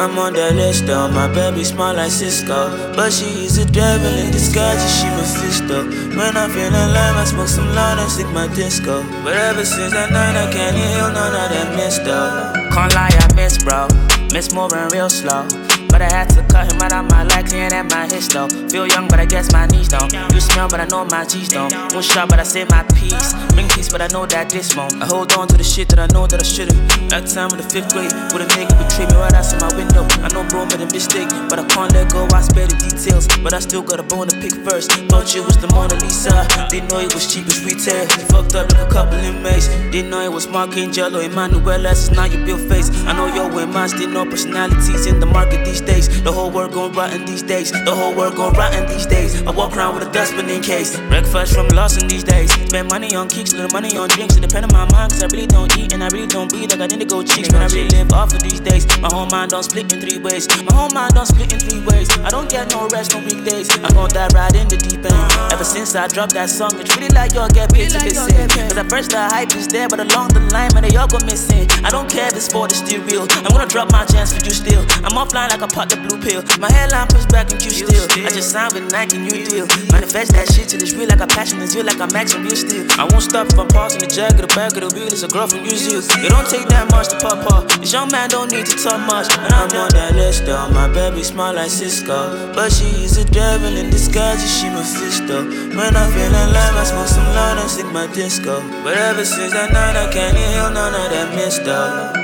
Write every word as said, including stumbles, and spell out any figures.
I'm on that list though, my baby smile like Cisco. But she is a devil in disguise, and she Mephisto. When I'm feeling lame, I smoke some loud and stick my disco. But ever since that night, I can't heal none of that miss though. Can't lie, I miss bro, miss moving real slow. But I had to cut him out of my life, clearing at my histo. Feel young, but I guess my knees don't. You smell, but I know my G's don't. One shot, but I say my piece. Bring peace, but I know that this won't. I hold on to the shit that I know that I shouldn't. That time in the fifth grade, with a nigga betrayed me right outside my window. I know bro made a mistake, but I can't let go. I spare the details, but I still got a bone to pick first. Thought you was the Mona Lisa, didn't know it was cheap as retail. You fucked up like a couple inmates. Didn't know it was Mark Angelo, Emmanuel S. It's not your bill face. I know your way, mine still no personalities in the market these days. The whole world gon' rotten these days. The whole world gon' rotten these days. I walk around with a dustbin in case. Breakfast from Lawson these days. Spend money on kicks, little money on drinks. It depend on my mind, cause I really don't eat and I really don't breathe. Like I didn't go cheeks when I really live off of these days. My whole mind don't split in three ways. My whole mind don't split in three ways. I don't get no rest, no weekdays. I'm gon' die right in the deep end. Ever since I dropped that song, it's really like y'all get paid to listen. Cause at first the hype is there, but along the line, man, they all go missing. I don't care if it's sport, it's still real. I'm gonna drop my chance for you still. I'm offline like I popped the blue pill. My hairline pushed back and Q still. I just signed with Nike, new deal. Manifest that shit till it's real, like a passion is real, like I'm maxing real still. I won't stop if I'm pausing the jack of the back of the wheel. It's a girl from New Zealand. It don't take that much to pop off. This young man don't need to talk much. And I'm on that list though, my baby smile like Cisco. But she is a devil in disguise, and she Mephisto. When I'm feeling lame, I smoke some loud and stick my disco. But ever since that night, I can't heal none of that miss though.